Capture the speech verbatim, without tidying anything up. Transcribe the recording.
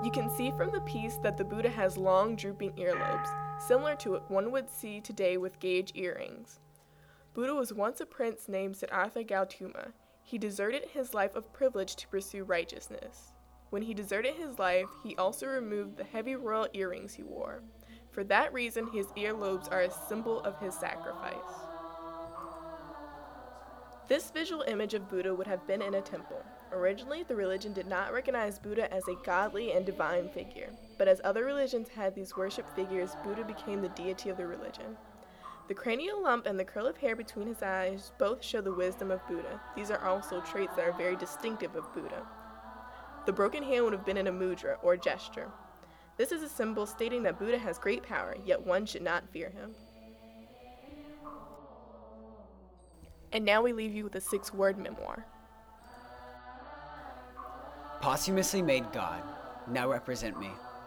You can see from the piece that the Buddha has long, drooping earlobes, similar to what one would see today with gauge earrings. Buddha was once a prince named Siddhartha Gautama. He deserted his life of privilege to pursue righteousness. When he deserted his life, he also removed the heavy royal earrings he wore. For that reason, his earlobes are a symbol of his sacrifice. This visual image of Buddha would have been in a temple. Originally, the religion did not recognize Buddha as a godly and divine figure, but as other religions had these worship figures, Buddha became the deity of the religion. The cranial lump and the curl of hair between his eyes both show the wisdom of Buddha. These are also traits that are very distinctive of Buddha. The broken hand would have been in a mudra, or gesture. This is a symbol stating that Buddha has great power, yet one should not fear him. And now we leave you with a six-word memoir. Posthumously made God, now represent me.